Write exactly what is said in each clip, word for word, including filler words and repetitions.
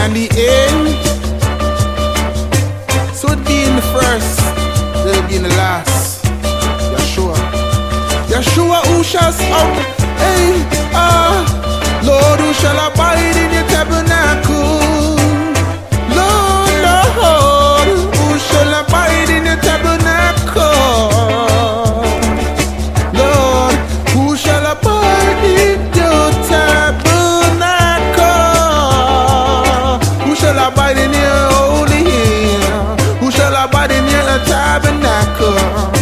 and the end. So it be in the first, it'll be in the last. Yeshua, Yeshua, who shall out? Hey, ah, Lord, who shall abide in your tabernacle? Lord, Lord, who shall abide in your tabernacle? Lord, who shall abide in your tabernacle? Who shall abide in your holy hill? Who shall abide in your tabernacle?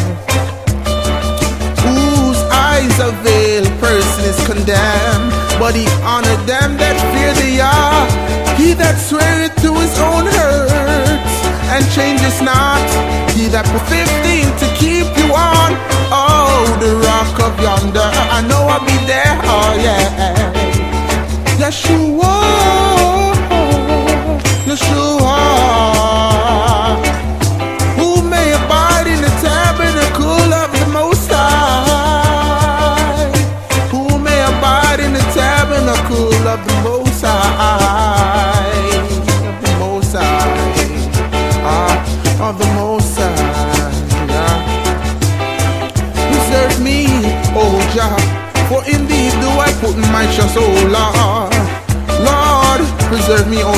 Whose eyes are veiled, person is condemned, but he honored them that fear the Yah. He that sweareth to his own hurt and changes not, he that put fifteen to keep you on. Oh, the rock of yonder, I know I'll be there. Oh yeah, Yeshua, Yeshua, who may abide in the tabernacle of the Most High, who may abide in the tabernacle of the Most High, of the Most High, ah, of the Most High. Yeah. Preserve me, oh Jah, for in thee do I put my trust, oh Lord. Lord, preserve me, oh